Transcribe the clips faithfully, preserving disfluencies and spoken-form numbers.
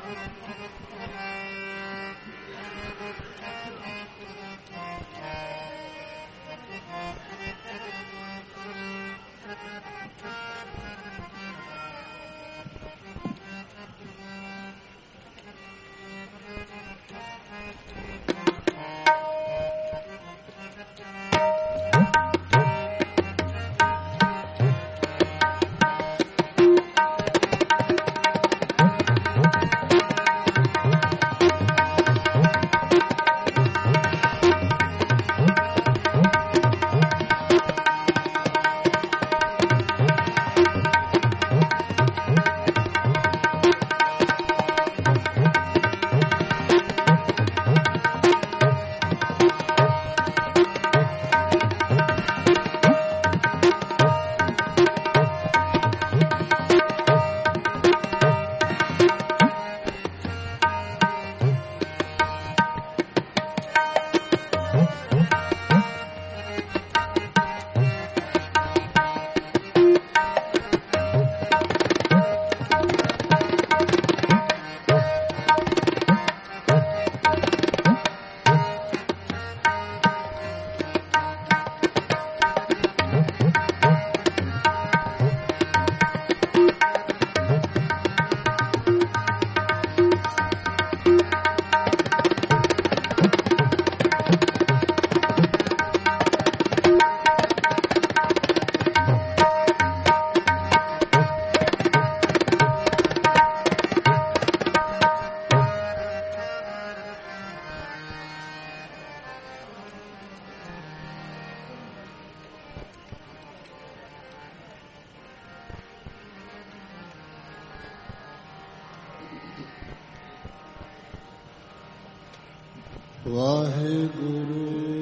वाहेगुरु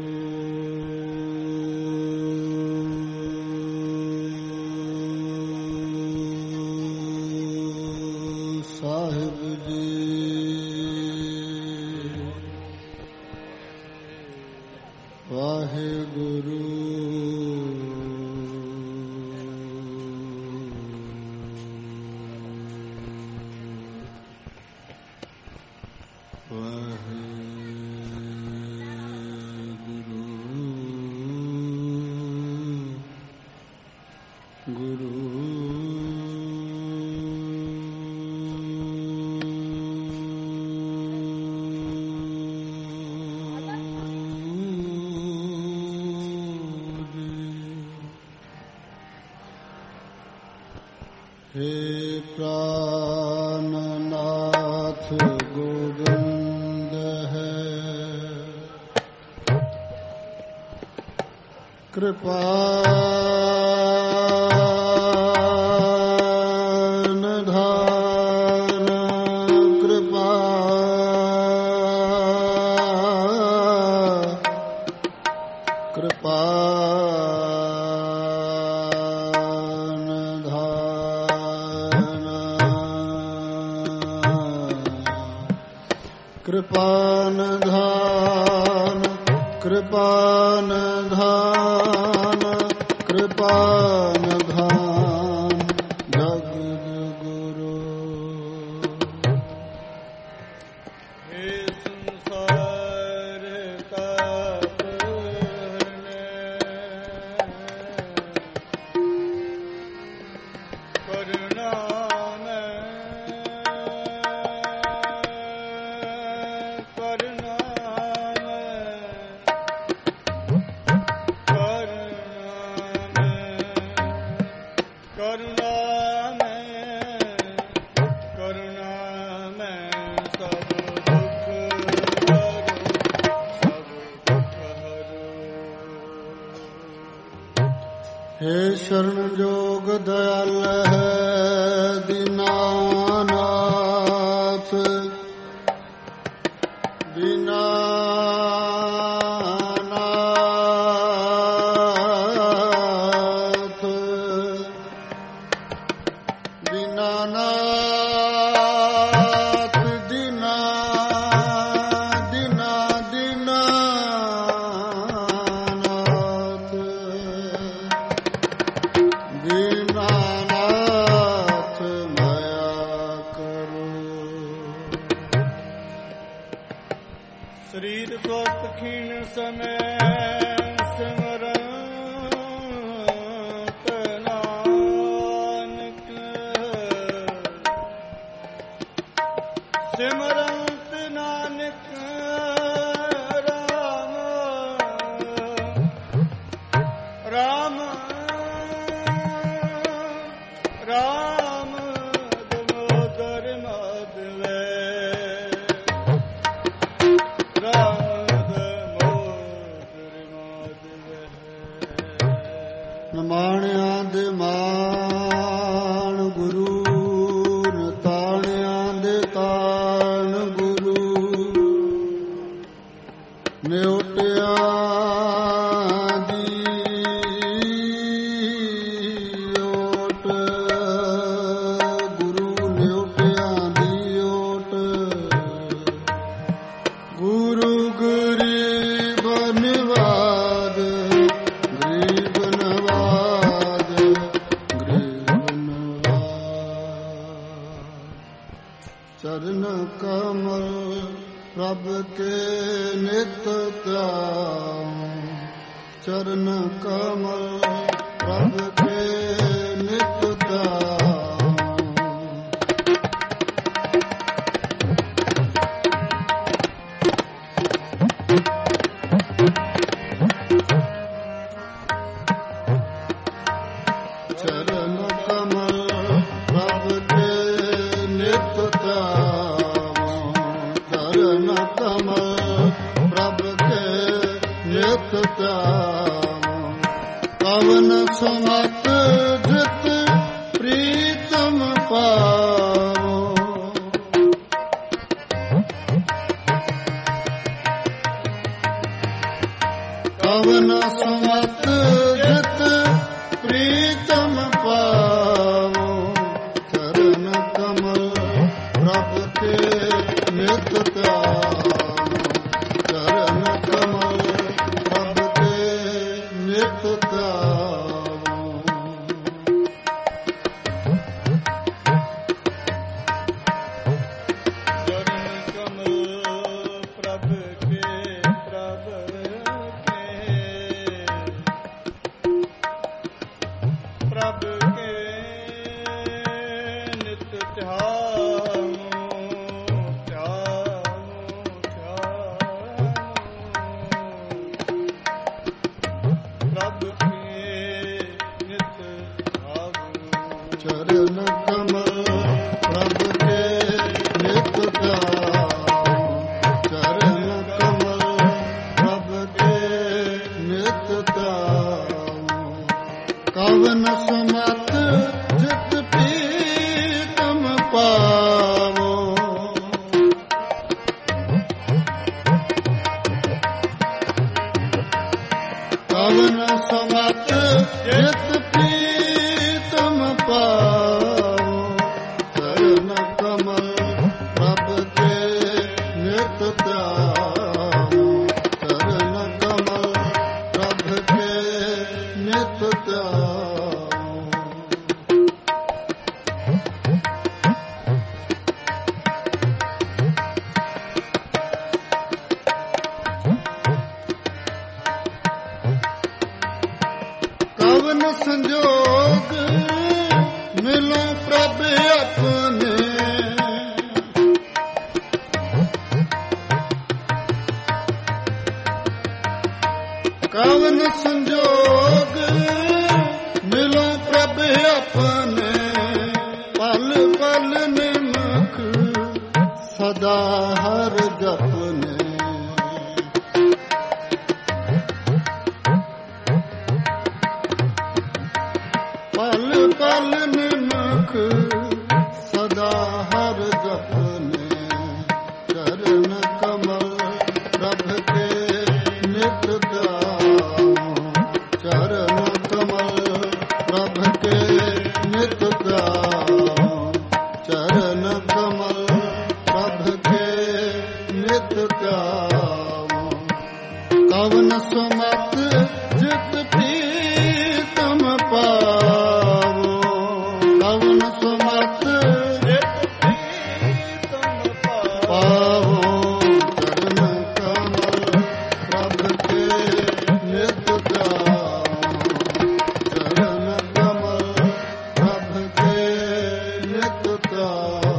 साहिब जी, वाहेगुरु हे प्राणनाथ गोविंद है, कृपा निधान कृपा कृपा कृपान धान कृपान धान कृपान धान जगद्गुरु। हे संसार का पूर्ण करुणा हे शरण जोग दयाल है दीनानाथ, दीनानाथ दीनानाथ दीना दीना दीनानाथ दीनानाथ माया करो। ਸਰੀਰ ਸਵਸਥ ਖੀਣ ਸਮੈ ਸਿਮਰੰਤ ਨਾਨਕ ਸਿਮਰੰਤ ਨਾਨਕ ਰਾਮ ਰਾਮ ਰਾਮ ਦਮੋਦਰ ਮਾਧਵੈ ਨਮਾਣਿਆਂ ਦੇ ਮਾਣ ਗੁਰੂ ਨਤਾਣਿਆਂ ਦੇ ਤਾਣ ਗੁਰੂ ਨਿਉਟਿਆਂ ਦੀ ਓਟ ਗੁਰੂ ਨਿਉਟਿਆਂ ਦੀ ਓਟ ਗੁਰੂ ਗਰੀਬ ਨਿਵਾਦ ਗਰੀਬ ਨਵਾਦ ਗਰੀਬ ਨਵਾਦ ਚਰਨ ਕਮਲ ਪ੍ਰਭ ਕੇ ਨਿਤ ਧਿਆਨ ਚਰਨ ਕਮਲ ਪ੍ਰਭ ਕੇ ਨਿਤ ਧਿਆਨ ਚਰਨ ਕਮਲ ਪ੍ਰਭ ਕੇ ਨਿਤ ਧਿਆਨ ਚਰਨ ਕਮਲ ਪ੍ਰਭ ਕੇ ਨਿਤ ਧਿਆਨ ਕਵਨ ਸਮਤ ਜਿਤ ਪ੍ਰੀਤਮ ਪਾਵੋ ਕਵਨ ਸਮਤ ਜਿਤ ਪ੍ਰੀਤਮ ਪਾਵੋ ਚਰਨ ਕਮਲ ਪ੍ਰਭ ਕੇ ਨਿਤ ਧਿਆਨ ਚਰਨ ਕਮਲ ਪ੍ਰਭ ਕੇ ਨਿਤ ਧਿਆਨ ਚਰਨ ਕਮਲ ਪ੍ਰਭ ਕੇ ਪ੍ਰਭ ਕੇ ਪ੍ਰਭ ਕੇ ਨਿਤ ਧਿਆਨ ਧਿਆਨ ਧਿਆਨ ਪ੍ਰਭ ਕੇ ਨਿਤ ਧਿਆਨ ਚਰਨ ਕਮਲ ਪ੍ਰਭ ਕੇ ਨਿਤ ਧਿਆਨ ਚਰਨ ਕਮਲ ਪ੍ਰਭ ਕੇ ਨਿਤ ਧਿਆਨ ਕਵਨ ਸਮਤ ਜਿਤ ਪ੍ਰੀਤਮ ਪਾਵੋ ਕਵਨ ਸਮਤ ਜਿਤ ਪ੍ਰੀਤਮ ਪਾਵੋ ਚਰਨ ਕਮਲ ਪ੍ਰਭ ਕੇ ਨਿਤ ਧਿਆਨ ਚਰਨ ਕਮਲ ਪ੍ਰਭ ਕੇ ਨਿਤ ਧਿਆਨ ਕਵਨ ਸੰਜੋਗ ਮਿਲੋ ਪ੍ਰਭ ਆਪਣੇ ਕਵਨ ਸੰਜੋਗ ਮਿਲੋ ਪ੍ਰਭ ਆਪਣੇ ਪਲ ਪਲ ਨਿਮਖ ਸਦਾ ਹਰ ਜਪਨੇ ਪਲ ਪਲ ਨਿਮਖ ਸਦਾ ਹਰ ਜਪਨੇ ਚਰਨ ਕਮਲ ਪ੍ਰਭ ਕੇ ਨਿਤ ਧਿਆਨ ਚਰਨ ਕਮਲ ਪ੍ਰਭ ਕੇ ਨਿਤ ਧਿਆਨ ਚਰਨ ਕਮਲ ਪ੍ਰਭ ਕੇ ਨਿਤ ਗਾਉ।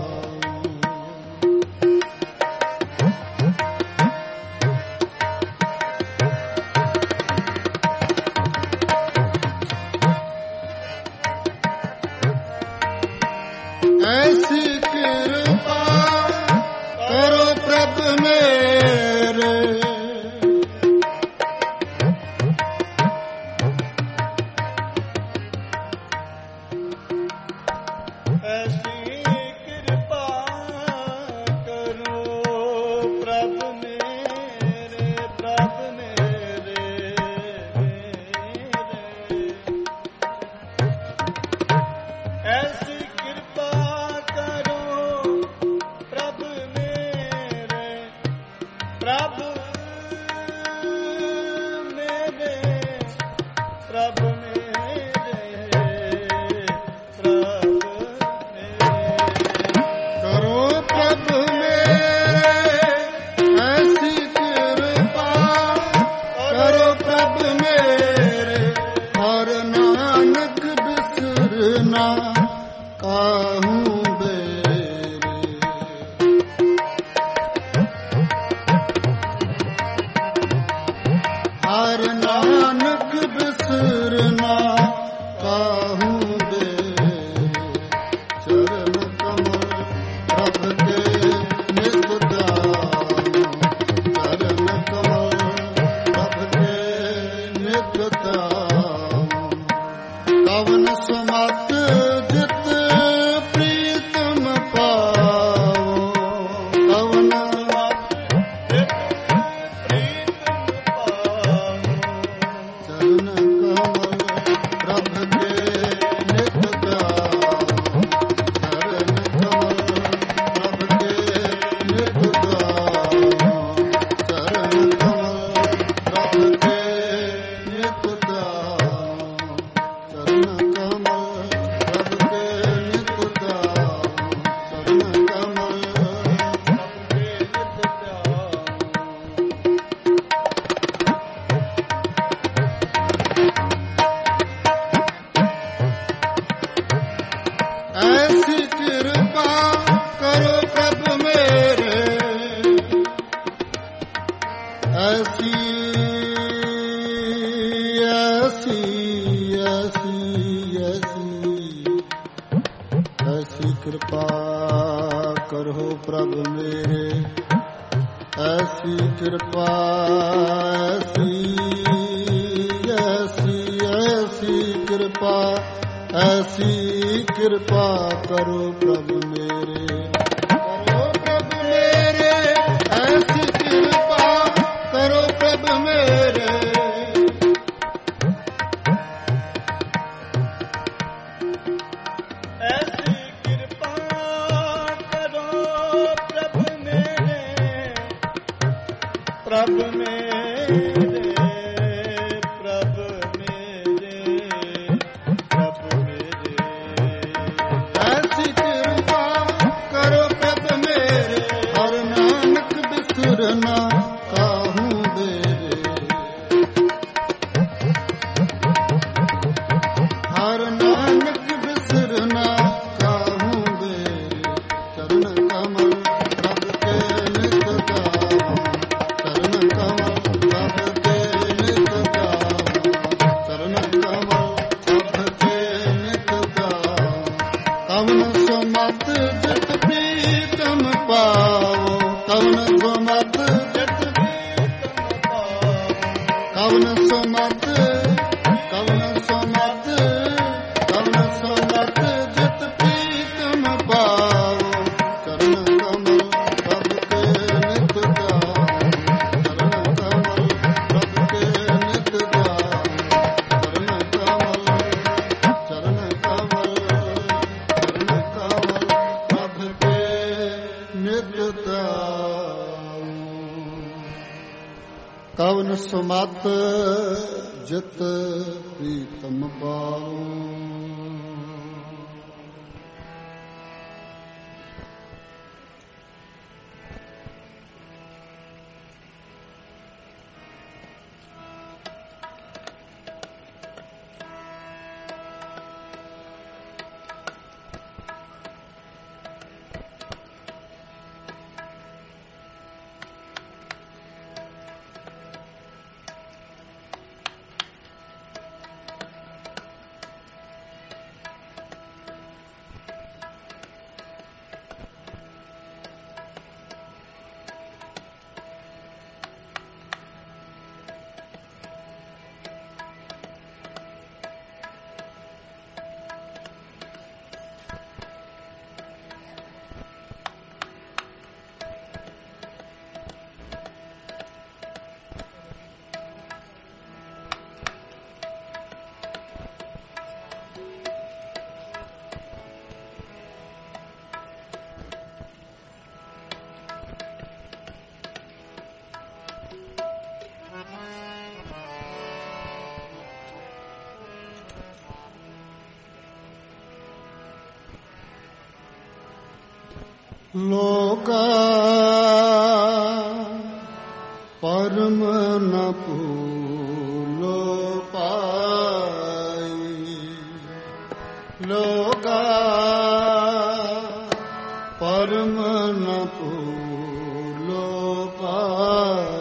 ਐਸੀ ਕਿਰਪਾ ਕਰੋ ਪ੍ਰਭ ਮੇਰੇ, ਐਸੀ ਕਿਰਪਾ ਕਰੋ ਪ੍ਰਭ ਮੇਰੇ, ਪ੍ਰਭ ਮੇਰੇ, ਐਸੀ ਕਿਰਪਾ ਕਰੋ ਪ੍ਰਭ ਮੇਰੇ, ਪ੍ਰਭ ਮੇਰੇ, ਪ੍ਰਭ ਕਾਹੂ ਬੇਰੇ। ਹਰ ਨਾਨਕ ਬਿਸਰਨਾ ਕਾਹੂ ਬੇਰੇ। ਚਰਨ ਕਮਲ ਪ੍ਰਭ ਕੇ ਨਿਤ ਧਿਆਨ, ਚਰਨ ਕਮਲ ਪ੍ਰਭ ਕੇ ਨਿਤ ਧਿਆਨ। ਕਵਨ ਸਮਤ ਜਿਤ ਪ੍ਰੀਤਮ ਪਾਵੋ, ਕਵਨ ਜਿਤ ਪ੍ਰੀਤਮ ਪਾਵੋ। ਚਰਨ ਕਮਲ ਪ੍ਰਭ ਕੇ ਨਿਤ ਧਿਆਨ, ਚਰਨ ਕਮਲ ਪ੍ਰਭ ਕੇ ਨਿਤ ਧਿਆਨ, ਚਰਨ ਕਮਲ ਪ੍ਰਭ ਕੇ ਨਿਤ ਧਿਆਨ, ਚਰਨ ਕਮਲ ਪ੍ਰਭ ਕੇ ਨਿਤ ਧਿਆਨ, ਚਰਨ ਕਮਲ ਐਸੀ ਕਿਰਪਾ ਕਰੋ ਪ੍ਰਭ ਮੇਰੇ, ਐਸੀ ਐਸੀ ਐਸੀ ਐਸੀ ਐਸੀ ਕਿਰਪਾ ਕਰੋ ਪ੍ਰਭ ਮੇਰੇ, ਐਸੀ ਕਿਰਪਾ ਐਸੀ ਐਸੀ ਐਸੀ ਕਿਰਪਾ, ਐਸੀ ਕਿਰਪਾ ਕਰੋ ਪ੍ਰਭ ਮੇਰੇ, ਕਰੋ ਪ੍ਰਭ ਮੇਰੇ, ਐਸੀ ਕਿਰਪਾ ਕਰੋ ਪ੍ਰਭ ਮੇਰੇ। ਐਸੀ ਕਿਰਪਾ ਕਰੋ ਪ੍ਰਭ ਮੇਰੇ, ਪ੍ਰਭ ਮੇਰੇ, ਪ੍ਰਭ ਮੇਰੇ, ਪ੍ਰਭ ਮੇਰੇ। ਐਸੀ ਕਿਰਪਾ ਕਰੋ ਪ੍ਰਭ ਮੇਰੇ, ਹਰ ਨਾਨਕ ਬਿਸਰਨਾ ਕਾਹੂ ਬੇਰੇ। ਹਰ ਨਾਨਕ ਬਿਸਰਨਾ ਕਾਹੂ ਬੇਰੇ। ਚਰਨ ਕਮਲ ਪ੍ਰਭ ਕੇ ਨਿਤ ਧਿਆਨ, ਚਰਨ ਕਮਲ ਪ੍ਰਭ ਕੇ ਨਿਤ ਧਿਆਨ, ਚਰਨ ਕਮਲ ਪ੍ਰਭ ਕੇ ਨਿਤ ਧਿਆਨ। ਕਵਨ ਸਮਤ ਜਿਤ ਪ੍ਰੀਤਮ ਪਾਵੋ, ਕਵਨ ਸਮਤ ਜਿਤ ਪ੍ਰੀਤਮ ਪਾਵੋ। ਕਵਨ ਸਮਤ, ਕਵਨ ਸਮਤ, ਕਵਨ ਸਮਤ ਜਿਤ ਪ੍ਰੀਤਮ ਪਾਵੋ। ਚਰਨ ਕਮਲ ਪ੍ਰਭ ਕੇ ਨਿਤ ਧਿਆਨ, ਚਰਨ ਕਮਲ ਪ੍ਰਭ ਕੇ ਨਿਤ ਧਿਆਨ, ਚਰਨ ਕਮਲ, ਚਰਨ ਕਮਲ, ਚਰਨ ਕਮਲ ਪ੍ਰਭ ਕੇ ਨਿਤ ਧਿਆਨ। ਕਵਨ ਸੁਮਤ ਜਿਤ ਪ੍ਰੀਤਮ ਪਾਉ। ਲੋਗਾ ਪਰਮ ਨ ਭੂਲੋ ਪਾਈ, ਲੋਗਾ ਪਰਮ ਨ ਭੂਲੋ ਪਾਈ।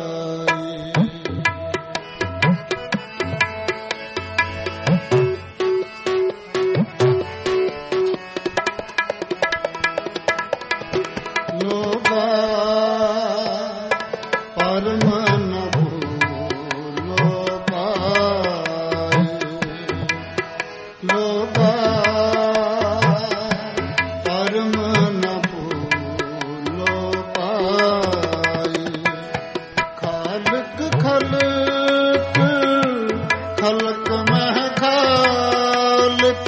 ਲੋਗਾ ਪਰਮ ਨ ਭੂਲੋ ਪਾਈ, ਲੋਗਾ ਪਰਮ ਨ ਭੂਲੋ ਪਾਈ। ਖਾਲਕ ਖਲਕ ਖਲਕ ਮਹਿ ਖਾਲਕ,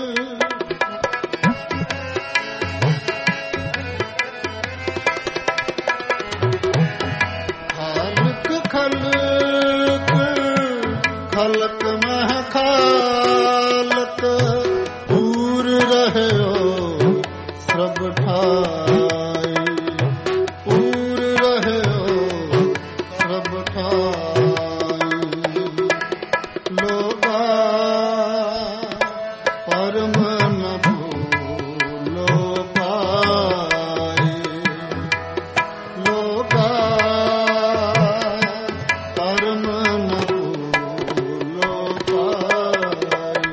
ਖਲਕ ਮਹਿ ਖਾਲਕ, ਪੂਰ ਰਹਿਓ ਸਭ ਠਾਈ, ਪੂਰ ਰਹਿਓ ਸਭ ਠਾਈ। ਲੋਗਾ ਪਰਮ ਨ ਭੂਲੋ ਪਾਈ, ਲੋਗਾ ਪਰਮ ਨ ਭੂਲੋ ਪਾਈ।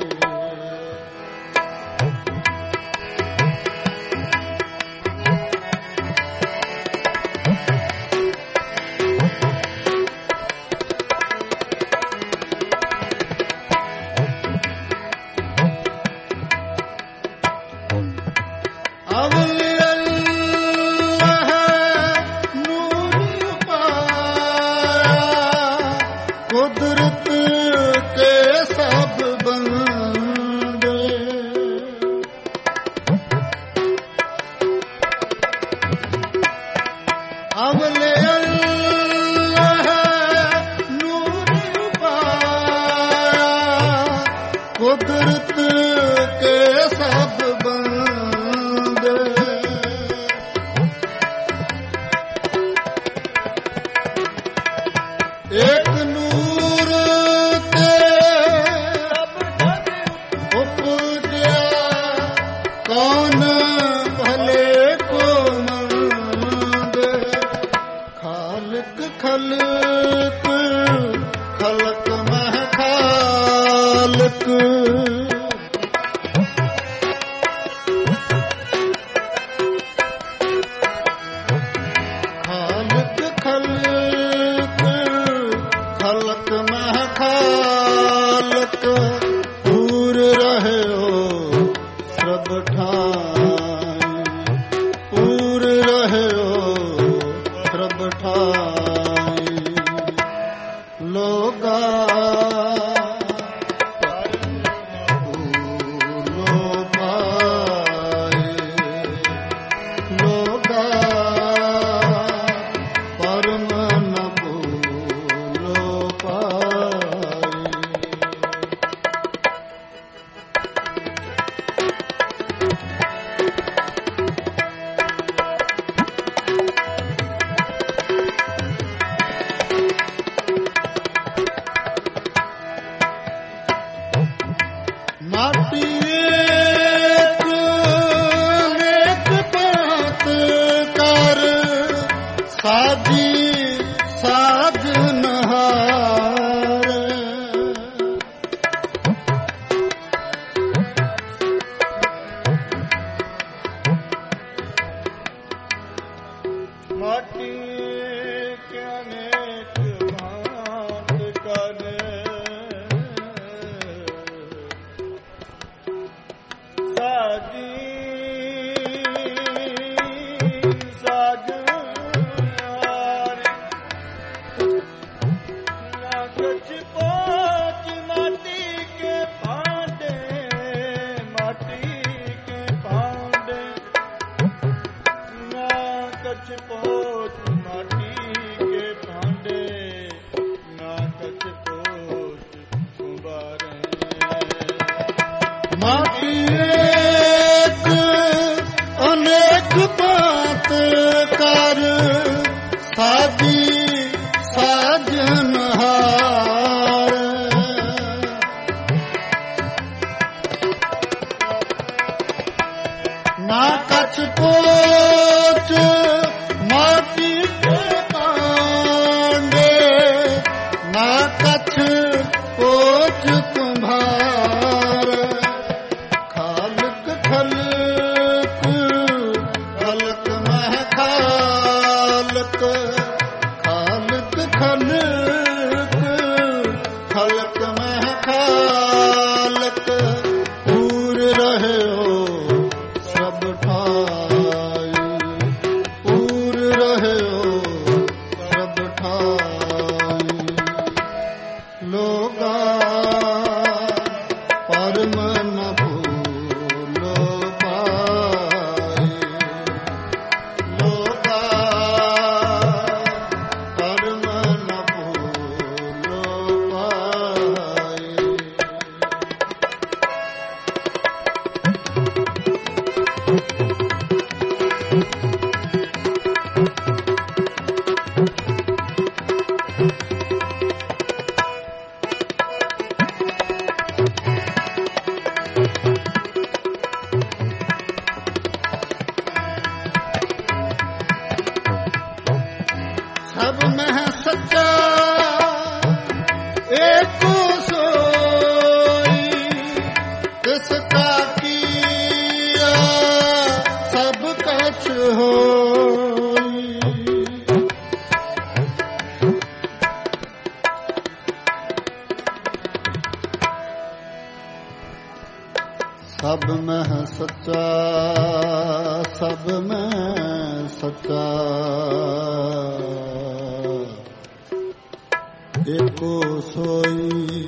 ਅਵਲਿ ਅੱਲਾਹ ਨੂਰ ਪਾਇਆ, ਕੁਦਰਤ ਕੇ ਸਭ ਬੰਦੇ। ਅਵਲਿ ਅੱਲਾਹ ਨੂਰ ਪਾਇਆ, ਕੁਦਰਤ ਕੇ ਸਭ ਬੰਦੇ। ਏਕ ਨੂਰ ਤੇ ਉਪਜਿਆ, ਕੌਣ ਭਲੇ ਕੋ ਮੰਦੇ। ਖਾਲਕ ਖਲਕ ਖਲਕ ਮਹਿ ਖਾਲਕ, ਖਾਲਕ ਖਲਕ ਖਲਕ ਮਹਿ ਖਾਲਕ, ਪੂਰ ਰਹਿਓ ਸਭ ਠਾਈ, ਪੂਰ ਰਹਿਓ ਸਭ ਠਾਈ। ਲੋਗਾ ਭੂਲੋ ਪਾਈ, ਲੋਗਾ ਪਰਮ ਨ ਭੂਲੋ ਪਾਈ। ਮਾਟੀ ਏਕ ਨੇਕ ਭਾਂਤ ਕਰ, ਸਾਜੀ ਸਾਜਨਹਾਰ। ਮਾਟੀ ਕੇ ਅਨੇਕ ਭਾਂਤ ਕਰ, ਸਾਜੀ ਸਾਜਨਹਾਰ। ਨਾ ਕੁਛ ਪੋਚ ਮਾਟੀ ਕੇ ਭਾਂਡੇ, ਮਾਟੀ ਕੇ ਭਾਂਡੇ। ਨਾ ਕੁਛ ਪੋਚ ਮਾਟੀ ਕੇ ਭਾਂਡੇ, ਨਾ ਕੁਛ ਪੋਚ ਕੁੰਬਾਰੇ। ਮਾਟੀ ਏਕ ਅਨੇਕ ਭਾਂਤ ਖਾਲਕ ਖਾਲਕ ਖਲਕ ਖਲਕ ਮਹਿ ਖਾਲਕ ਪੂਰ ਰਹਿਓ ਸਭ ਠਾਈ ਪੂਰ ਰਹਿਓ ਸਭ ਠਾਈ ਲੋਗਾ ਪਰਮ ਨ ਭੂਲੋ ਪਾਈ ਲੋਗਾ ਪਰਮ ਨ ਭੂਲੋ ਪਾਈ ਸਭ ਮਹਿ ਸੱਚਾ ਏਕੋ ਸੋਈ ਤਿਸ ਕਾ ਕੀਆ ਸਭ ਕਛ ਹੋਈ ਸਭ ਮਹਿ ਸੱਚਾ ਸਭ ਮਹਿ ਸੱਚਾ ਏਕੋ ਸੋਈ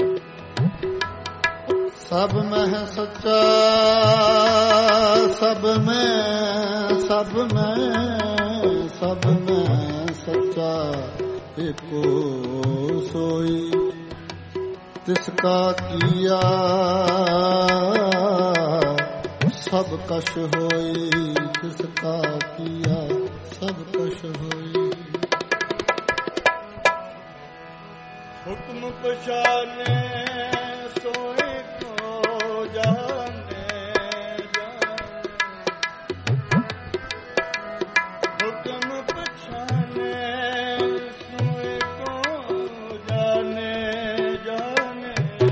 ਸਭ ਮਹਿ ਸੱਚਾ ਸਭ ਮੈਂ ਸਭ ਮੈਂ ਸਭ ਮੈਂ ਸੱਚਾ ਏਕੋ ਸੋਈ ਤਿਸ ਕਾ ਕੀਆ ਸਭ ਕਛ ਹੋਈ ਤਿਸ ਕਾ ਕੀਆ ਸਭ ਕਛ ਹੋਈ ਹੁਕਮ ਪਛਾਨੇ ਸੋਏ ਕੋ ਜਾਣੇ ਜਾਣੇ ਹੁਕਮ ਪਛਾਨੇ ਸੋਏ ਕੋ ਜਾਣੇ ਜਾਣੇ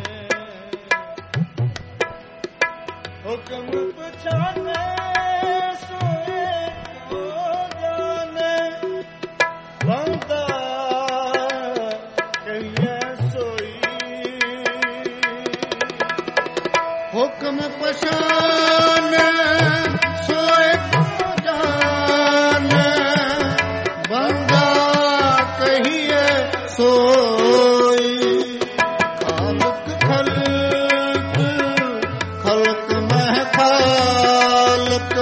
ਹੁਕਮ ਪਛਾਨੇ ਸੋਏ ਕੋ ਜਾਣੇ ਬੰਦਾ ਹੁਕਮ ਪਛਾਨੈ ਸੋਏ ਕੋ ਜਾਣੈ ਬੰਦਾ ਕਹੀਏ ਸੋਈ ਖਾਲਕ ਖਲਕ ਖਲਕ ਮਹਿ ਖਾਲਕ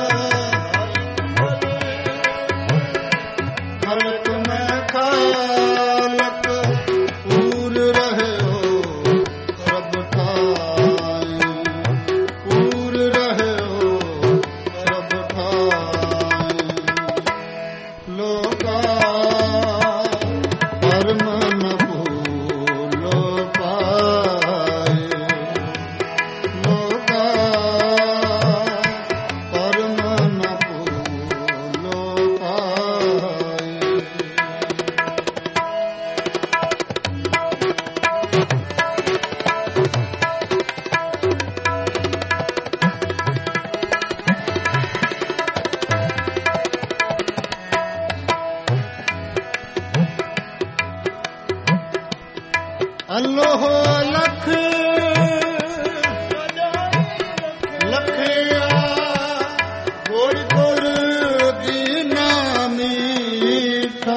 ਖਲਕ ਮਹਿ ਖਾਲਕ ਪੂਰ ਰਹਿਓ ਸਭ ਠਾਈ ਪੂਰ ਰਹਿਓ ਸਭ ਠਾਈ ਲੋਗਾ ਪਰਮ ਨ ਭੂਲੋ ਪਾਈ ਲੋਗਾ ਪਰਮ ਨ ਭੂਲੋ ਪਾਈ ਅੱਲੋਹ ਲਖ ਲਖਿਆ ਗੁਰ ਗੁਰ ਦੀਨਾ ਮੀਠਾ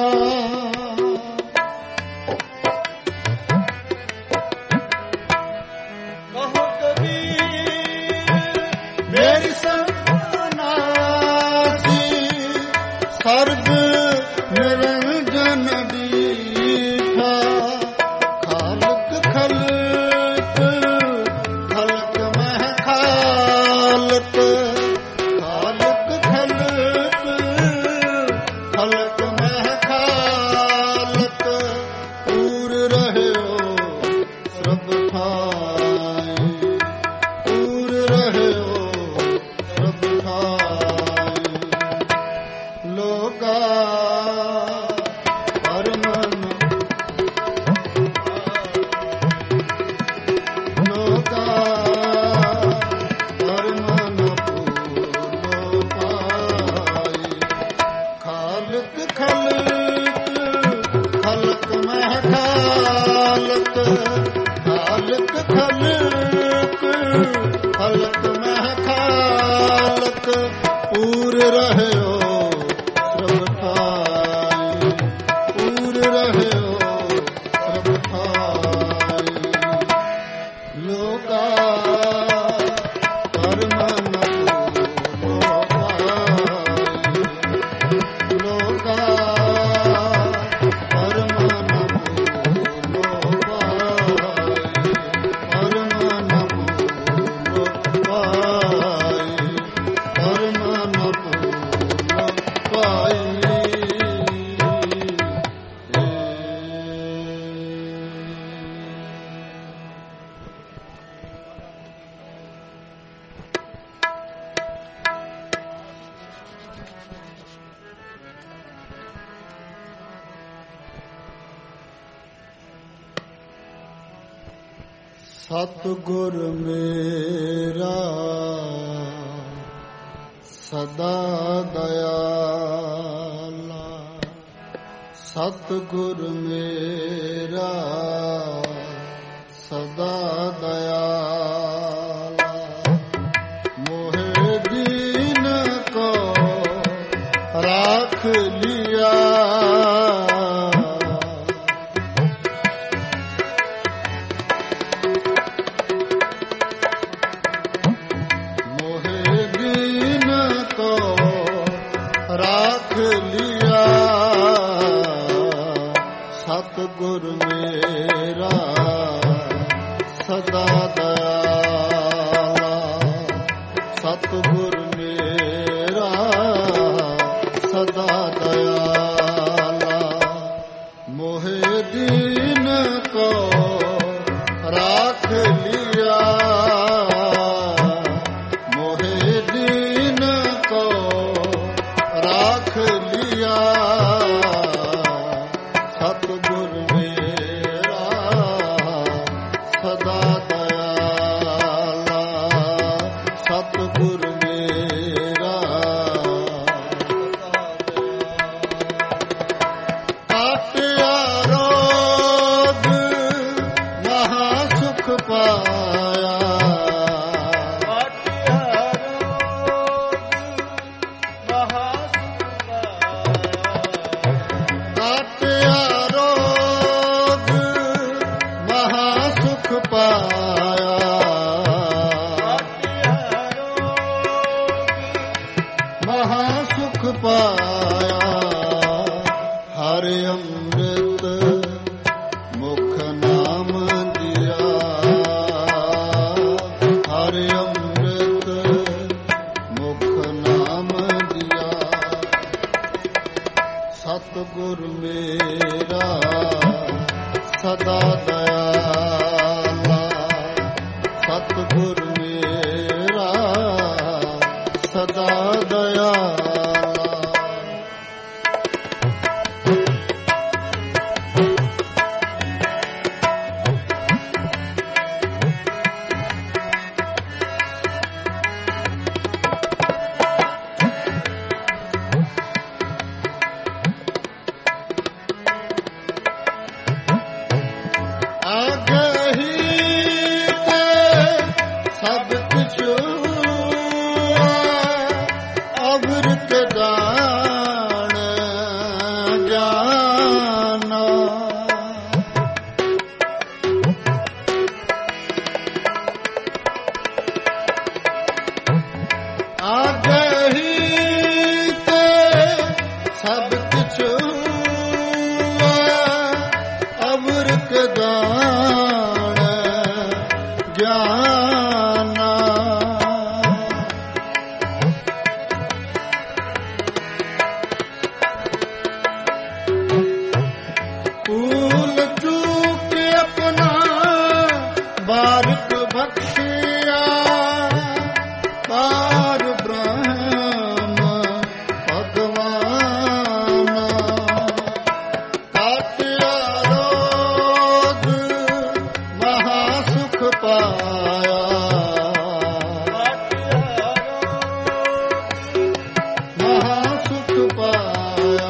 ਕਹੋ ਕਬੀਰ ਮੇਰੀ ਸੰਤਨਾਸੀ ਸਰਬ ਨਿਰੰਜਨ ਦੀਠਾ ਖਾਲਕ ਖਲਕ ਖਲਕ ਮਹਿ ਖਾਲਕ ਖਾਲਕ ਖਲਕ ਖਲਕ ਮਹਿ ਖਾਲਕ ਪੂਰ ਰਹਿਓ ਸਭ ਠਾਈ ਪੂਰ ਰਹਿਓ ਸਭ ਠਾਈ ਲੋਗਾ ਊਰ ਰਹਿਓ ਪ੍ਰਭ ਥਾਈ, ਊਰ ਰਹਿਓ ਪ੍ਰਭ ਥਾਈ। ਲੋਕਾ ਕਰਮ ਨ ਭੂਲੋ ਭਾਈ, ਲੋਕਾ ਕਰਮ ਨ ਭੂਲੋ ਭਾਈ, ਕਰਮ ਨ ਭੂਲੋ ਭਾਈ, ਕਰਮ ਨ ਭੂਲੋ ਭਾਈ। ਸਤਿਗੁਰ ਮੇਰਾ ਸਦਾ ਦਇਆਲਾ, ਸਤਿਗੁਰ ਮੇਰਾ ਸਦਾ ਦਇਆਲਾ। ਮੋਹਿ ਦੀਨ ਕੋ ਰਾਖ ਲਿਆ, ਰਾਖ ਲਿਆ। ਸਤਿਗੁਰ ਮੇਰਾ ਸਦਾ ਦਇਆਲਾ, ਸਤਿਗੁਰ ਮੇਰਾ ਸਦਾ ਦਇਆਲਾ। ਮੋਹਿ ਦੀਨ ਕੋ ਰਾਖ ਲਿਆ, ਮੋਹਿ ਦੀਨ ਕੋ ਰਾਖ ਲਿਆ। ਸਤਿਗੁਰ ਮੇਰਾ ਸਦਾ ਦਇਆਲਾ, ਸਤਿਗੁਰ ਮੇਰਾ ਕਾਟਿਆ ਰੋਗ ਮਹਾ ਸੁਖ ਪਾਇਆ, ਕਾਟਿਆ ਰੋਗ ਮਹਾ ਸੁਖ ਪਾਇਆ, ਮਹਾ ਸੁਖ ਪਾਇਆ। ਹਰਿ ਅੰਮ੍ਰਿਤ ਮੁਖ ਨਾਮ ਦਿਆ, ਹਰਿ ਅੰਮ੍ਰਿਤ ਮੁਖ ਨਾਮ ਦਿਆ। ਸਤਿਗੁਰ ਮੇਰਾ ਸਦਾ ਦਇਆਲਾ, ਸਤਿਗੁਰ ਮੇਰਾ ਸਦਾ ਦਇਆਲਾ। ਸਭ ਕੁਛ ਅਵਿਰਤ ਦਾਨ ਜਾਨਾ, ਆਗਹੀ ਤੇ ਸਭ ਕੁਛ ਅਵਿਰਤ ਦਾਨ ਜਾਨਾ। ਭੂਲ ਚੂਕ ਆਪਣਾ ਬਾਰਿਕ ਬਖਸ਼ਿਆ, ਪਾਰ ਬ੍ਰਹਮ ਭਗਵਾਨ। ਕਾਟਿਆ ਰੋਗ ਮਹਾ ਸੁਖ ਪਾਇਆ, ਮਹਾ ਸੁਖ ਪਾਇਆ।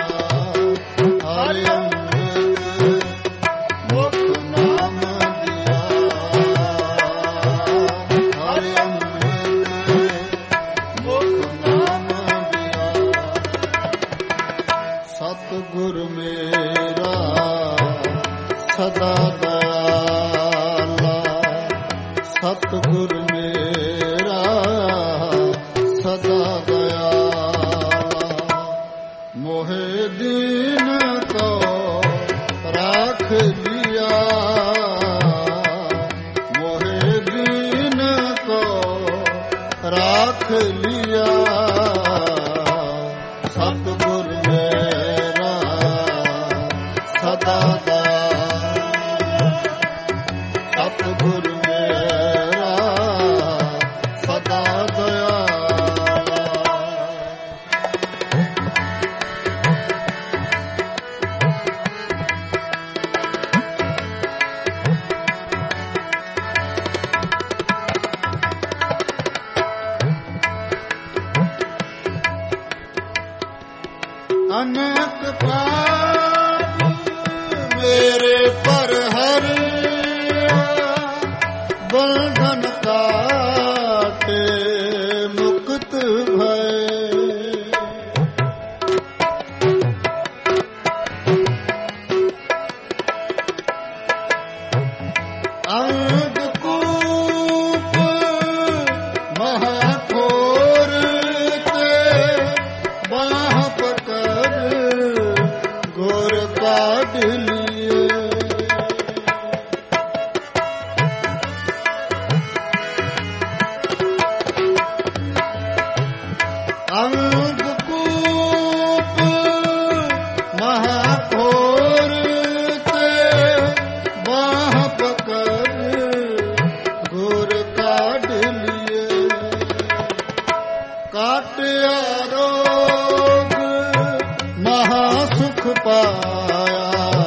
ਹਰਿ ਅੰਮ੍ਰਿਤ ਮੁਖ ਨਾਮ ਦਿਆ, ਹਰਿ ਅੰਮ੍ਰਿਤ ਮੁਖ ਨਾਮ ਸਦਾ ਦਇਆਲਾ ਸਤਿਗੁਰ ਮੇਰਾ ਸਦਾ ਦਇਆਲਾ ਮੋਹਿ ਦੀਨ ਕੋ ਰਾਖ ਲਿਆ ਮੋਹਿ ਦੀਨ ਕੋ ਰਾਖ ਲਿਆ ਸਤਿਗੁਰ ਮੇਰਾ ਸਦਾ ਦਇਆਲਾ ਸਤਿਗੁਰ ਮੇਰਾ ਸਦਾ ਦਇਆਲਾ ਅਨੇਕ ਪਾਪ ਮੇਰੇ ਪਰ ਹਰਿਆ ਬੰਧਨ ਕਾਟੇ ਮੁਕਤ ਭਏ ਅੰਗ ਕੂਪ ਮਹਾਖੋਰ ਤੇ ਬਾਹ ਪਕੜ ਗੁਰ ਕਾਢ ਲਿਏ ਅੰਗ ਕੂਪ ਮਹਾਖੋਰ ਤੇ ਬਾਹ ਪਕੜ ਗੁਰ ਕਾਢ ਲਿਏ ਕਾਟਿਆ ਰੋਗ ਮਹਾ ਸੁਖ ਪਾਇਆ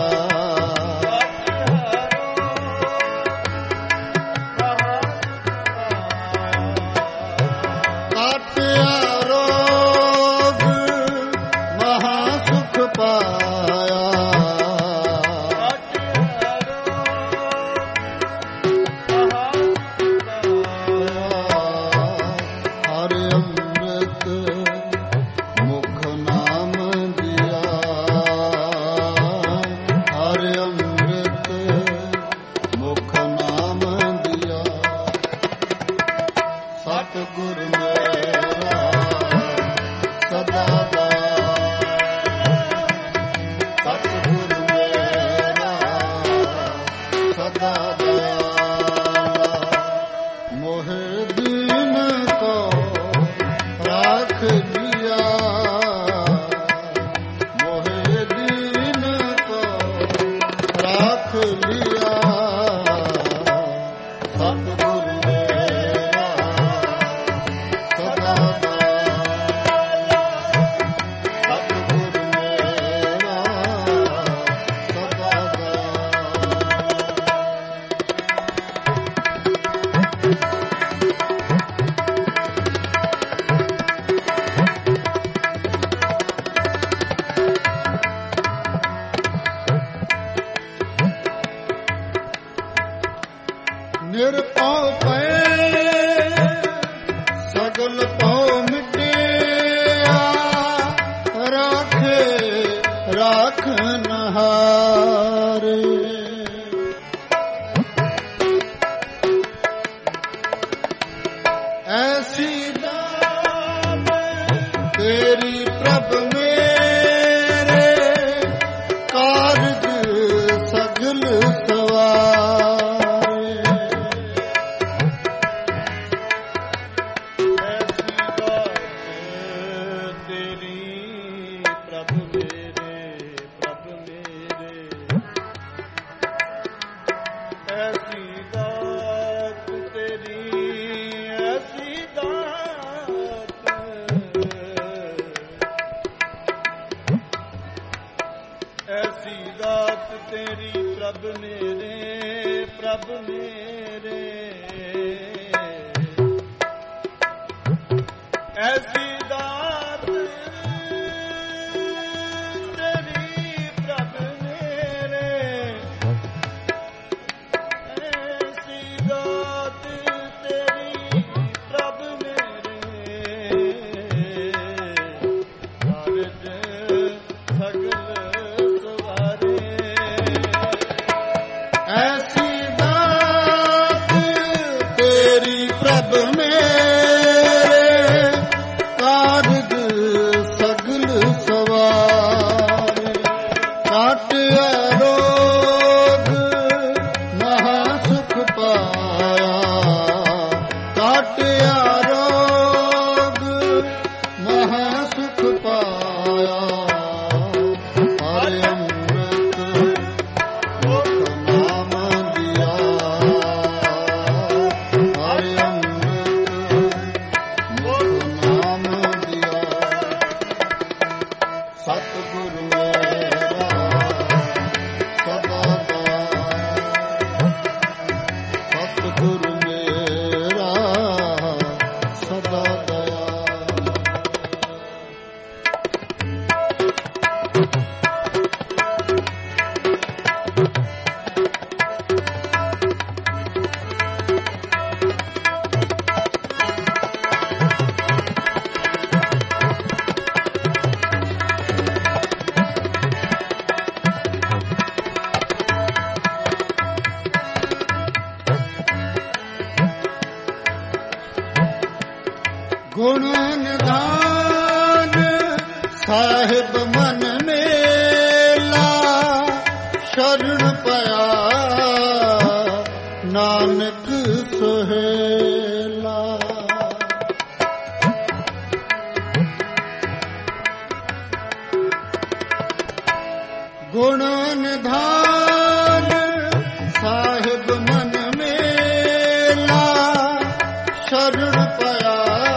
ਕਾਟਿਆ ਰੋਗ ਮਹਾ ਸੁਖ ਪਾਇਆ ਹਰਿ ਅੰਮ੍ਰਿਤ ਮੁਖ ਨਾਮ ਦਿਆ ਹਰਿ ਅੰਮ੍ਰਿਤ ਮੁਖ ਨਾਮ ਦਿਆ ਸਤਿਗੁਰ ਮੇਰਾ ਸਦਾ ਦਇਆਲਾ ਸਤਿਗੁਰ ਮੇਰਾ ਸਦਾ ਦਇਆਲਾ ਮੋਹਿ ਦੀਨ ਕੋ ਰਾਖ ਲਿਆ ਮੋਹਿ ਦੀਨ ਕੋ ਰਾਖ ਲਿਆ ਸਤਿਗੁਰ ਮੇਰਾ ਸਦਾ ਦਇਆਲਾ ਸਤਿਗੁਰ ਮੇਰਾ ਸਦਾ ਨਿਰਭਉ ਪਏ ਸਗਲ ਭਉ ਮਿਟਿਆ ਰਾਖੇ ਰਾਖਨਹਾਰੇ ਐਸੀ ਦਾਤ ਤੇਰੀ ਪ੍ਰਭ ਮੇਰੇ ਕਾਰਜ ਸਗਲ ਸਵਾਰੇ ਤੇਰੀ ਪ੍ਰਭ ਮੇਰੇ ਪ੍ਰਭ ਮੇਰੇ ਐਸੀ ਦਾਤ ਤੇਰੀ ਐਸੀ ਦਾਤ ਐਸੀ ਦਾਤ ਤੇਰੀ ਪ੍ਰਭ ਮੇਰੇ ਪ੍ਰਭ ਮੇਰੇ ਐਸੀ ਦਾਤ ਤੇਰੀ ਪ੍ਰਭ ਮੇਰੇ ਐਸੀ ਦਾਤ ਤੇਰੀ ਪ੍ਰਭ ਮੇਰੇ ਕਾਰਜ ਸਗਲ ਸਵਾਰੇ ਦਇਆ ਹਰਿ ਅੰਮ੍ਰਿਤ ਮੁਖ ਨਾਮ ਦਿਆ ਹਰਿ ਅੰਮ੍ਰਿਤ ਮੁਖ ਨਾਮ ਦਿਆ ਸਤਿਗੁਰ ਮੇਰਾ ਸਦਾ ਦਇਆ ਸਤਿਗੁਰ ਮੇਰਾ ਸਦਾ ਦਇਆ ਗੁਣ ਨਿਧਾਨ ਸਾਹਿਬ ਮਨ ਮੇਲਾ ਸ਼ਰਨ ਪਿਆ ਨਾਨਕ ਸੁਹੇਲਾ ਗੁਣ ਨਿਧਾਨ ਸਾਹਿਬ ਮਨ ਮੇਲਾ ਸ਼ਰਨ ਪਿਆ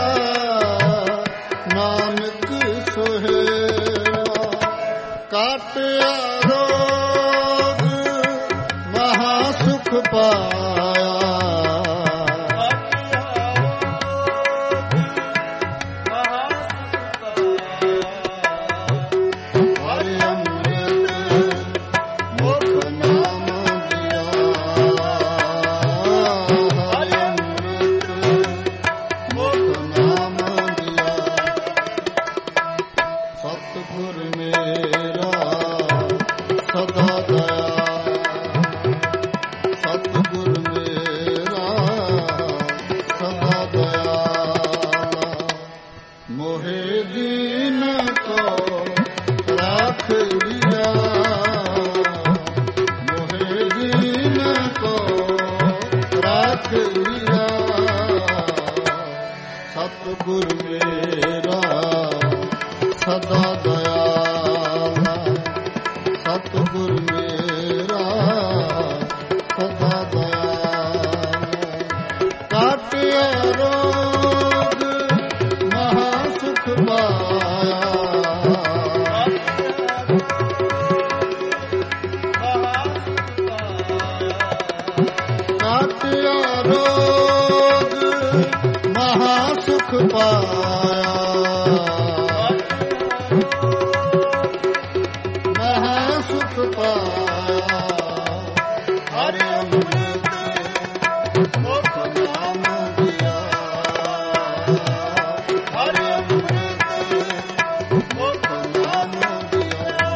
ਨਾਨਕ ਸੁਹੇਲਾ ਕਾਟਿਆ ਰੋਗ ਮਹਾ ਸੁਖ ਪਾਇਆ ਹਰਿ ਅੰਮ੍ਰਿਤ ਮੁਖ ਨਾਮ ਦਿਆ ਹਰਿ ਅੰਮ੍ਰਿਤ ਮੁਖ ਨਾਮ ਦਿਆ ਸਤਿਗੁਰ ਮੇਰਾ ਸਦਾ ਦਇਆ ਸਤਿਗੁਰ ਮੇਰਾ ਸਦਾ ਦਇਆ ਮੋਹਿ ਦੀਨ ਕੋ ਰਾਖ ਲਿਆ ਮੋਹਿ ਦੀਨ ਕੋ ਰਾਖ ਲਿਆ ਸਤਿਗੁਰ ਮੇਰਾ ਸਦਾ ਦਇਆ ਸਤਿਗੁਰ ਮੇਰਾ ਸਦਾ ਦਇਆ ਕਾਟਿਆ ਰੋਗ ਮਹਾ ਸੁਖ ਪਾਇਆ ਕਾਟਿਆ ਰੋਗ ਮਹਾ ਸੁਖ ਪਾਇਆ ਮਹਾ ਸੁਖ ਪਾਇਆ ਹਰਿ ਅੰਮ੍ਰਿਤ ਮੁਖ ਨਾਮ ਦਿਆ ਹਰਿ ਅੰਮ੍ਰਿਤ ਮੁਖ ਨਾਮ ਦਿਆ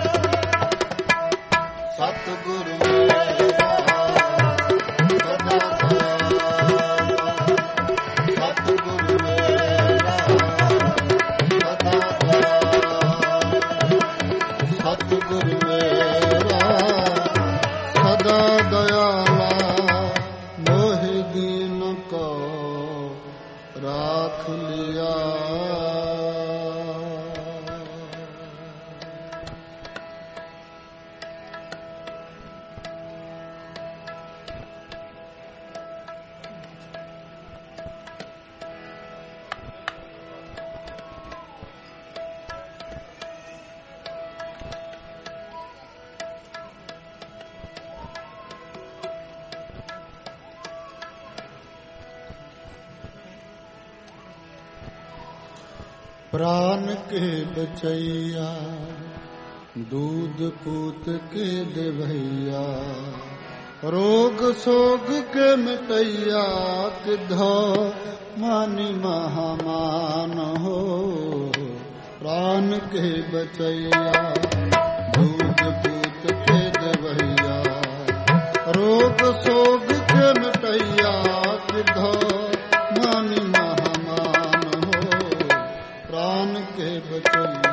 ਸਤਿਗੁਰ ਮੇਰਾ ਸਦਾ ਦਇਆ ਸਤਿਗੁਰ ਮੇਰਾ ਸਦਾ ਦਇਆ ਸਤਿਗੁਰ ਮੇਰਾ ਸਦਾ ਦਇਆਲਾ ਮੋਹਿ ਦੀਨ ਕੋ ਰਾਖ ਲਿਆ प्राण के बचैया दूध पूत के देवैया रोग सोग के मिटैया किधो मानी महामान हो प्राण के बचैया दूध पूत के देवैया रोग सोग के मिटैया किधो मानी महामान हो प्राण के बचैया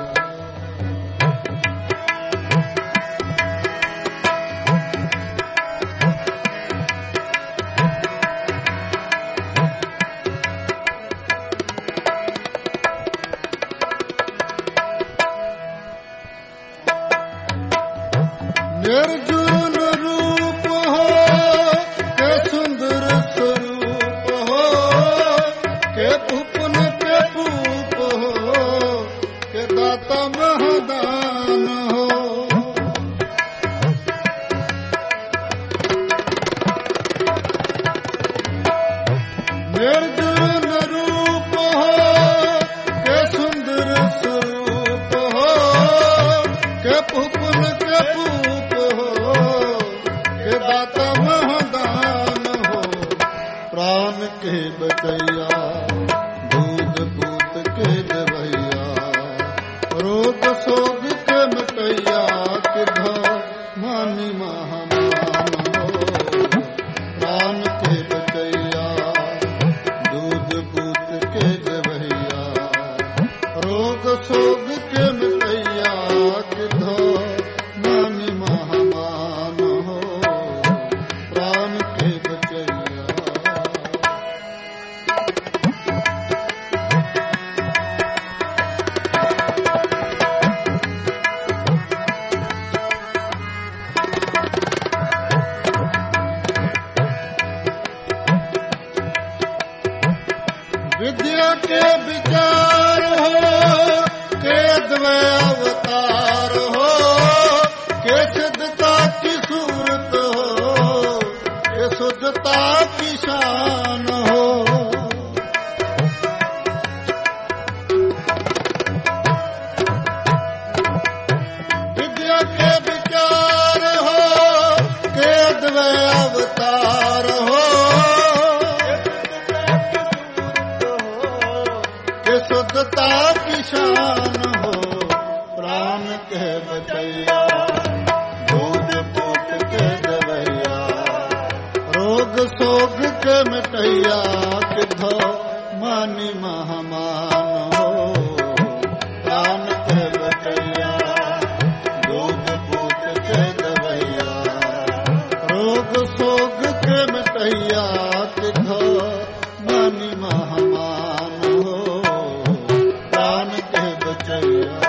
निर्जुन रूप हो के सुंदर स्वरूप हो के भूपन के भूप हो के दाता महदान हो। निर्जुन रूप हो के सुंदर स्वरूप हो के भूपन के भूप हो के दाता महदान हो। प्राण के बचैया दूध पूत के देवैया रोग सोग के मिटैया किधा मानी महामान हो। प्राण के बचैया दूध पूत के देवैया रोग सोग के मिटैया किधा मानी महामान हो। प्राण के बचैया विद्या के विचार हो के द्वय अवतार हो के सिद्धता की सूरत हो के शुद्धता की शान हो। विद्या के विचार हो के द्वय अवतार हो शुद्धता की शान हो। प्राण के बचैया दूध पूत के देवैया रोग सोग के मिटैया किधो मानी महामान हो। प्राण के बचैया दूध पूत के देवैया रोग सोग के मिटैया किधो मानी महामान हो। प्राण के बचैया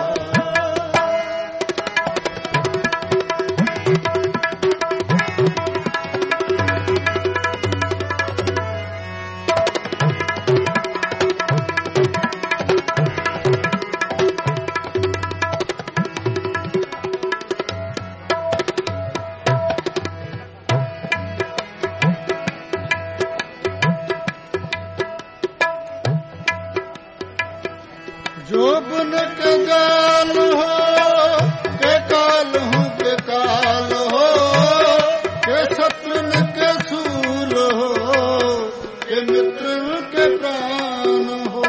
जोबन के जाल हो के काल हूँ के काल हो के शत्रुन के सूल हो के मित्र के प्राण हो।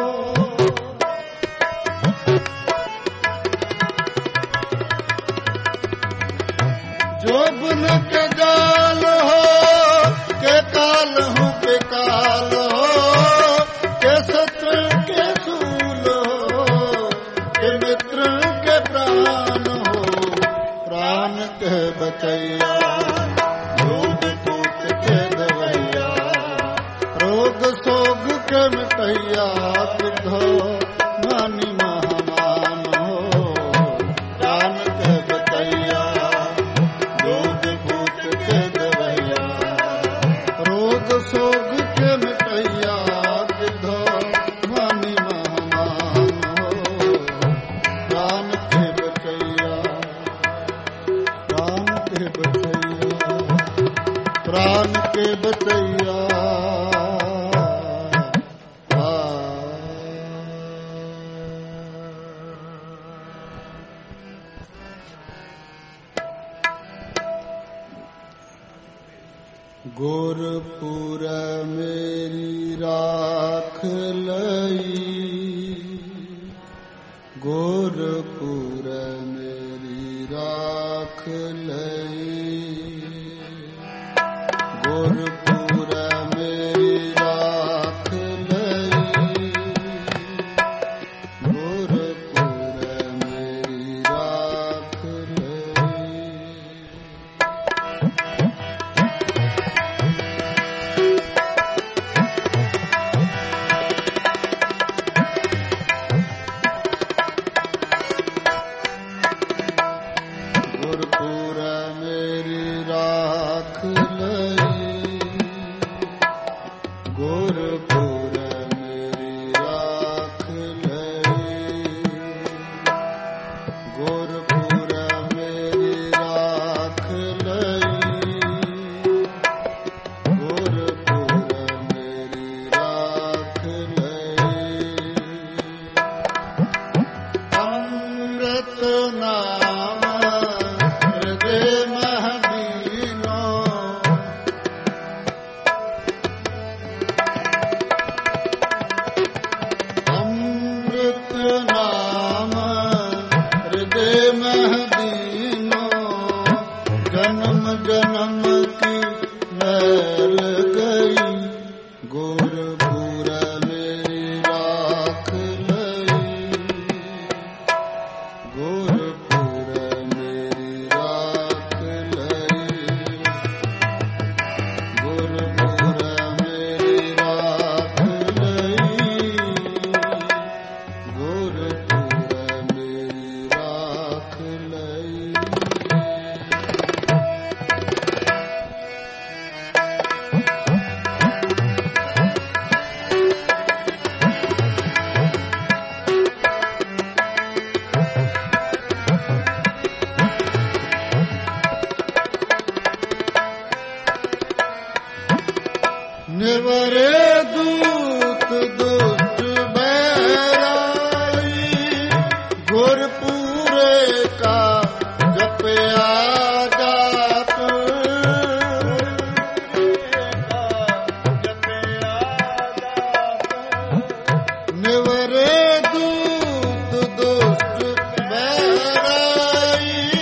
जोबन के जाल हो के काल हूँ के काल हो के शत्रु के सूल हो के मित्र के प्राण हो। प्राण के बचैया दूध पूत के देवैया रोग सोग के मिटैया किधो मानी महामान हो। प्राण के बचैया दूध पूत के देवैया रोग सोग के मिटैया किधो मानी महामान हो। प्राण के बचैया प्राण के बचैया प्राण के बचैया गुरपुर मेरी राख लई गुरपुर मेरी राख लई गुरपुर मेरी राख लई गुरपुर मेरी राख लई। गुरपुर ਗੁਰਪੁਰ ਮੇਰੀ ਰਾਖ ਲਈ, ਗੁਰਪੁਰ ਮੇਰੀ ਰਾਖ ਲਈ। ਅੰਮ੍ਰਿਤ ਨਾਮ ਹਿਰਦੇ ਮਹਿ ਦੀਨੋ, ਅੰਮ੍ਰਿਤ ਨਾਮ ਹਿਰਦੇ ਮਹਿ ਦੀਨੋ, ਜਨਮ ਜਨਮ ਕੀ ਮੈਲ ਗਈ, ਗੁਰਪੁਰ ਮੇਰੀ ਰਾਖ ਲਈ, ਗੁਰਪੁਰ ਮੇਰੀ ਰਾਖ ਲਈ, ਗੁਰਪੁਰ ਮੇਰੀ ਰਾਖ ਲਈ, ਗੁਰਪੁਰ ਮੇਰੀ ਰਾਖ ਲਈ। ਨਿਵਰੇ ਦੂਤ ਦੁਸ਼ਟ ਬੈਰਾਈ, ਗੁਰਪੂਰੇ ਕਾ ਜਪਿਆ ਜਾਪ, ਨਿਵਰੇ ਦੂਤ ਦੁਸ਼ਟ ਬੈਰਾਈ,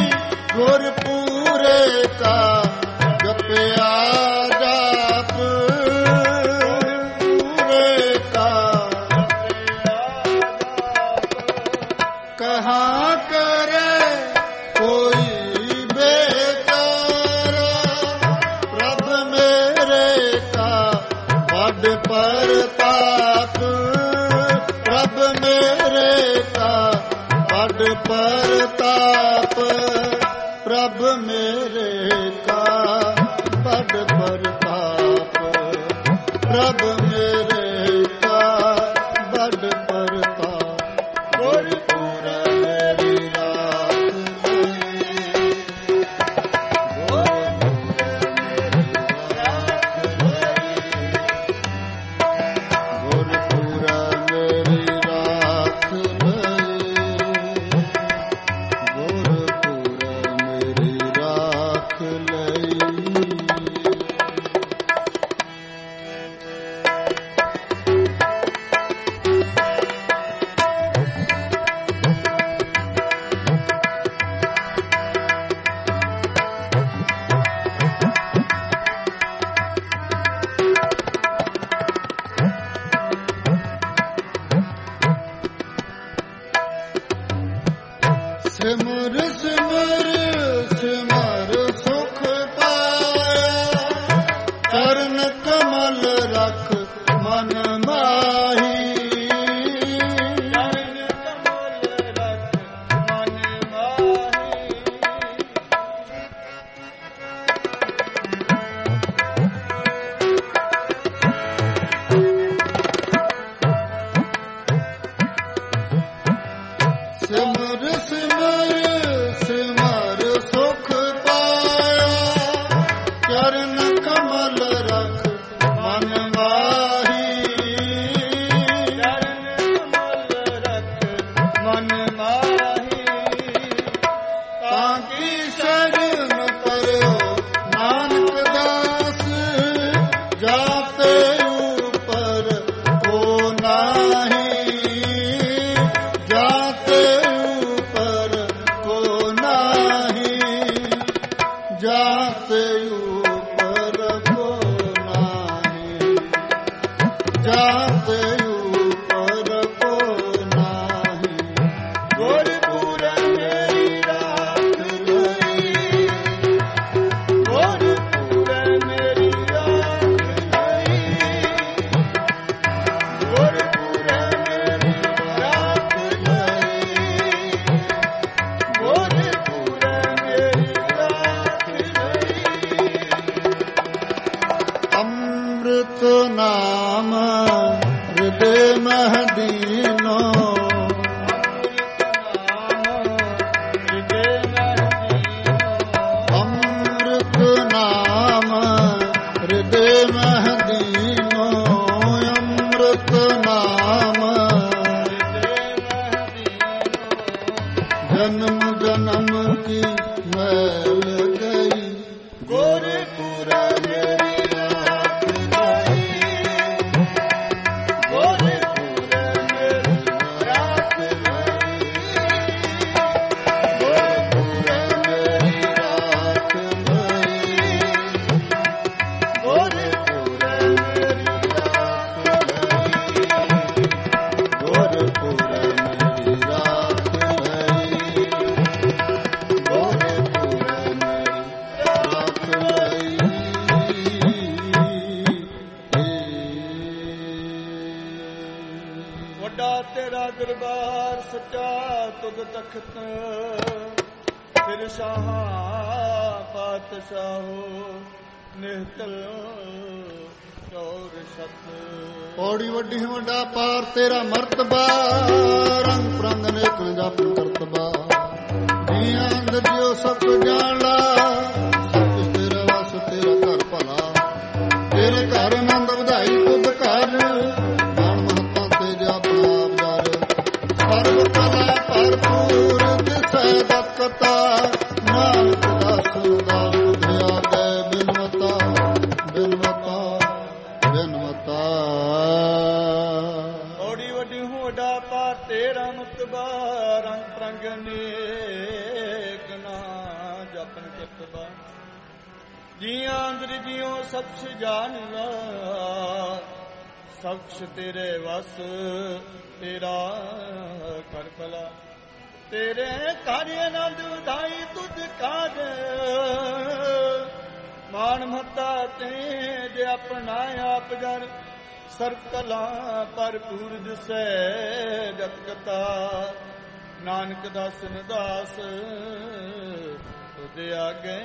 ਗੁਰਪੂਰੇ ਕਾ ਜਪਿਆ ਜਾਪ, ਪੂਰੇ ਕਾ ਕਹਾਂ ਕਰੇ ਕੋਈ ਬੇਚਾਰਾ, ਪ੍ਰਭ ਮੇਰੇ ਕਾ ਵੱਡ ਪ੍ਰਤਾਪ, ਪ੍ਰਭ ਮੇਰੇ ਕਾ ਵੱਡ ਪ੍ਰਤਾਪ, ਪ੍ਰਭ ਮੇਰੇ ਕਾ ਵੱਡ ਪ੍ਰਤਾਪ, ਪ੍ਰਭ ਮੇਰੇ ਕਾ ਵੱਡ ਪ੍ਰਤਾਪ, ਗੁਰਪੁਰ ਮੇਰੀ ਰਾਖ ਲਈ, ਗੁਰਪੁਰ ਮੇਰੀ ਰਾਖ ਲਈ, ਗੁਰਪੁਰ ਮੇਰੀ ਰਾਖ ਲਈ, ਗੁਰਪੁਰ ਮੇਰੀ ਰਾਖ ਲਈ। ਸਿਮਰ ਸਿਮਰ ਸਿਮਰ ਸੁਖ ਪਾਇਆ, ਚਰਨ ਕਮਲ ਰਖ ਮਨ ਮਾਹੀ, ਚਰਨ ਕਮਲ ਰਖ ਮਨ ਮਾਹੀ, ਸਿਮਰ ਸਿਮਰ ਸਿਮਰ ਸੁਖ ਪਾਇਆ, ਚਰਨ ਕਮਲ ਰਖ ਮਨ ਮਾਹੀ, ਚਰਨ ਕਮਲ ਰਖ ਮਨ ਮਾਹੀ, ਤਾਂ ਕੀ ਸ਼ਰਨ ਪਰਿਓ ਨਾਨਕ ਦਾਸ, ਜਾਤੇ ਉਪਰ ਕੋ ਨਾਹੀ, ਜਾਤੇ ਉਪਰ ਜਨਮ ਜਨਮ ਕੀ ਮੈਲ ਗਈ, ਗੁਰਪੁਰ ਮੇਰੀ ਰਾਤ ਗਈ, ਗੁਰਪੁਰ ਮੇਰੀ ਰਾਤ ਗਈ, ਗੁਰਪੁਰ ਮੇਰੀ ਰਾਤ ਗਈ, ਗੁਰਪੁਰ ਮੇਰੀ ਰਾਤ ਗਈ, ਗੁਰਪੁਰ ਮੇਰੀ ਰਾਤ ਵੱਡਾ ਤੇਰਾ ਦਰਬਾਰ ਸੱਚਾ ਤੁਧ ਤਖਤ, ਫਿਰ ਸ਼ਾਹਾਂ ਪਾਤਸ਼ਾਹੋ ਨਿਹਤਲ ਚੌਰ ਸਤ। ਪੌੜੀ ਵੱਡੀ ਵੱਡਾ ਪਾਰ ਤੇਰਾ ਮਰਤਬਾ, ਰੰਗ ਪ੍ਰੰਗ ਨੇਕ ਜਾਪਨ ਕਰਤਬਾ, ਜੀਆਂ ਅੰਦਰ ਜਿਉ ਸਭ ਜਾਣ ਲਾ, ਸਭ ਕੁਛ ਤੇਰਾ ਵਸ ਤੇਰਾ ਘਰ ਭਲਾ, ਤੇਰੇ ਘਰ ਆਨੰਦ ਵਧਾਈ ਤੁਧ ਘਰ, ਮਾਣ ਮਹੱਤਾ ਤੇ ਆਪਣਾ ਆਪ ਜਰ, ਸਰਬ ਕਲਾ ਭਰਪੂਰ ਦਿਸੈ ਬਖਤਾ, ਨਾਨਕ ਦਾਸ ਦਾਸ ਤੁਧਿਆ ਗੈ ਬਿਨਵਤਾ, ਬਿਨਵਤਾ ਬਿਨਵਤਾ। ਔੜੀ ਵੱਡੀ ਹੂੰ ਵੱਡਾ ਪਾਰ ਤੇਰਾ ਮਤਬਾ, ਰੰਗ ਪ੍ਰੰਗ ਨੇਕ ਨਾ ਜਪਨ ਕਰਤਬਾ, ਜੀਆਂ ਅੰਦਰ ਜਿਉ ਸਭ ਜਾਣਦਾ, ਸਭ ਕੁਛ ਤੇਰੇ ਵਸ ਤੇਰਾ ਕਰ ਭਲਾ, ਤੇਰੇ ਘਰ ਆਨੰਦ ਵਧਾਈ ਤੁਧ ਕਾਜ, ਮਾਣ ਮਹੱਤਾ ਤੇ ਜੇ ਆਪਣਾ ਆਪ ਜਰ, ਸਰਬ ਕਲਾ ਭਰਪੂਰ ਦਿਸੈ ਜਤ ਕਤਾ, ਨਾਨਕ ਦਾਸਨ ਦਾਸ ਤੁਧ ਆਗੇ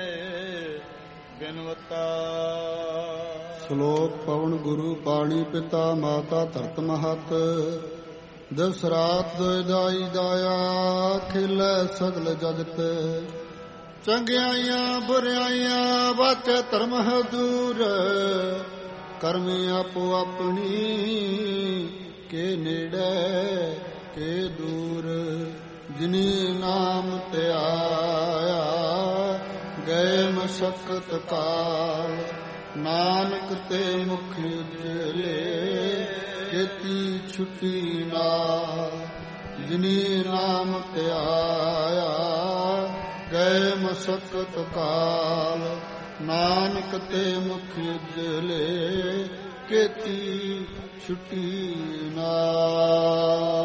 ਬਿਨਵਤਾ। ਸ਼ਲੋਕ ਪਵਨ ਗੁਰੂ ਪਾਣੀ ਪਿਤਾ ਮਾਤਾ ਧਰਤ ਮਹਤ, ਦਿਵਸ ਰਾਤ ਦਾਈ ਦਾਇਆ ਖਿਲੈ ਸਗਲ ਜਗਤ, ਚੰਗਿਆਈਆਂ ਬੁਰਿਆਈਆਂ ਵਾਚੈ ਧਰਮ ਹਦੂਰ, ਕਰਮੀ ਆਪੋ ਆਪਣੀ ਕੇ ਨੇੜੇ ਕੇ ਦੂਰ, ਜਿਨੀ ਨਾਮ ਧਿਆਇਆ ਗਏ ਮਸਕਤ ਕਾਲ, ਨਾਨਕ ਤੇ ਮੁਖ ਉਜਲੇ ਕੀਤੀ ਛੁੱਟੀ ਨਾਲ, ਜਿਨੀ ਨਾਮ ਧਿਆਇਆ ਗਏ ਮਸਕਤ ਕਾਲ, ਨਾਨਕ ਤੇ ਮੁਖ ਉਜਲੇ ਕੀਤੀ ਛੁੱਟੀ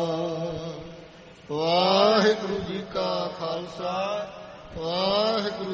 ਨਾਲ। ਵਾਹਿਗੁਰੂ ਜੀ ਕਾ ਖਾਲਸਾ, ਵਾਹਿਗੁਰੂ